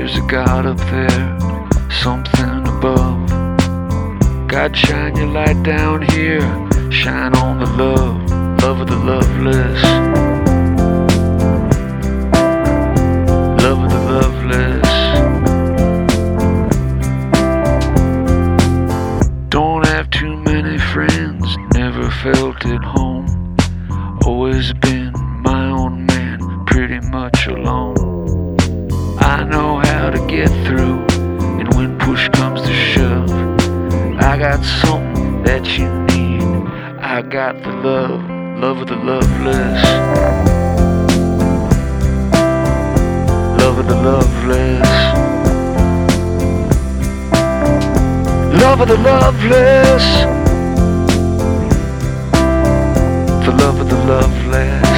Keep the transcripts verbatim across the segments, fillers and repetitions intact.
there's a God up there, something above, God, shine your light down here, shine on the love, love of the loveless, love of the loveless. Don't have too many friends, never felt at home, always been my own man, pretty much alone. I know how to get through, and when push comes to shove, I got something that you need. I got the love, love of the loveless, love of the loveless, love of the loveless, the love of the loveless.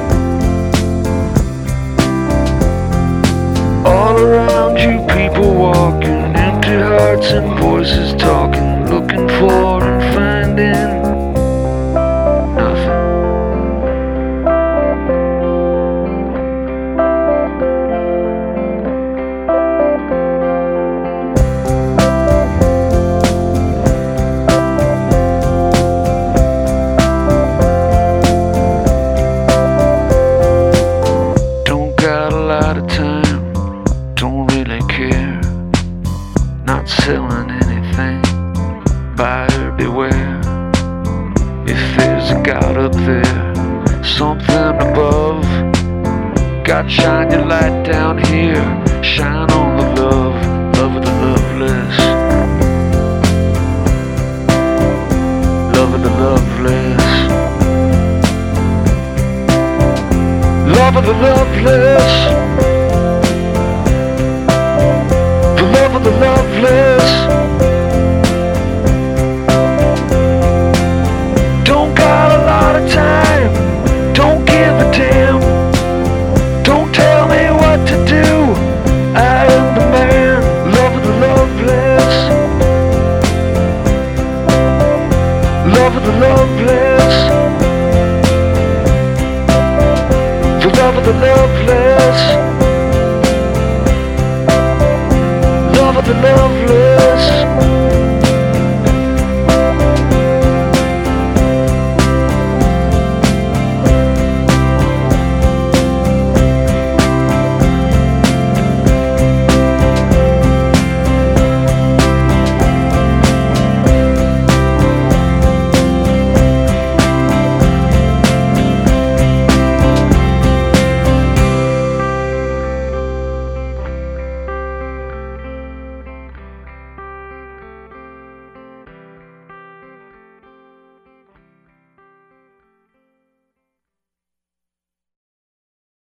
All around you, people walking, empty hearts and voices talking, looking for and finding nothing. Don't got a lot of time, don't really care, not selling anything, buyer beware. If there's a God up there, something above, God, shine your light down here, shine on the love, love of the loveless, love of the loveless, love of the loveless.